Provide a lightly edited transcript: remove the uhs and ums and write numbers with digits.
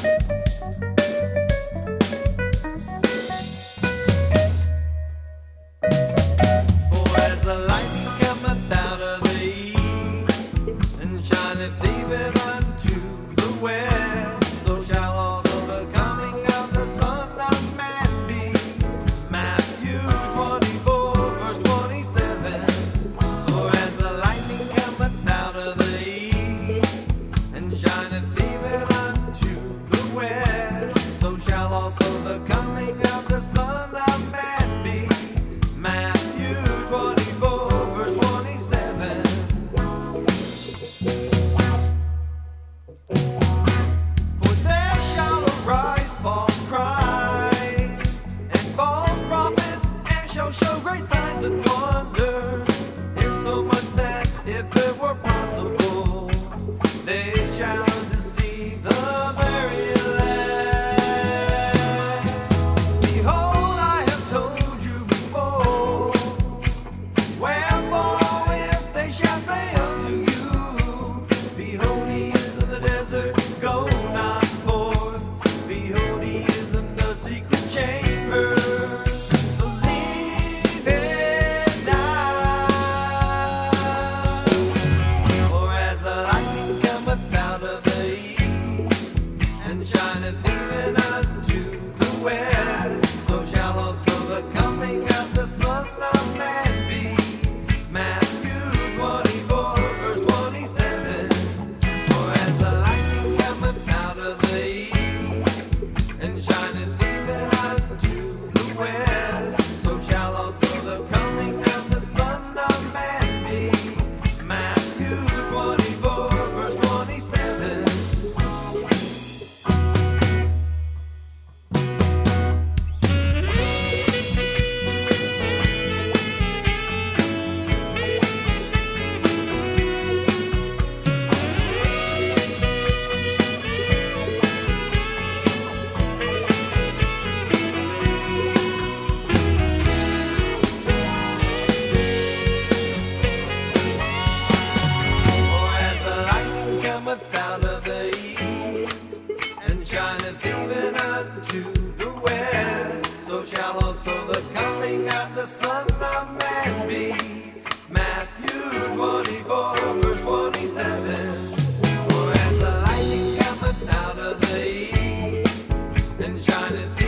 For as the lightning cometh out of the east, and shineth even unto the west, so shall also the coming of the Son of Man be. Matthew 24, verse 27. For as the lightning cometh out of the east, and shineth even unto the west, so shall also the coming of the Son of Man be. Matthew 24, verse 27. For there shall arise false Christs and false prophets, and shall show great signs and wonders, insomuch that if it were possible, they shall deceive the very elect. Behold, I have told you before. Wherefore, if they shall say unto you, behold, he is in the desert, go not forth. Behold, he is in the secret chamber, believe it not. For as the lightning cometh out of the east, and shineth even unto the west, so shall also the coming of the Son of Man be. Matthew 24, verse 27. For as the lightning cometh out of the east, and shineth even unto the west, so shall also the coming of the Son of Man be. Matthew 24, verse 27. For as the lightning cometh out of the east, and shineth even unto the west, so shall also the coming of the Son of Man be. Matthew 24, verse 27. For as the lightning cometh out of the east, and shineth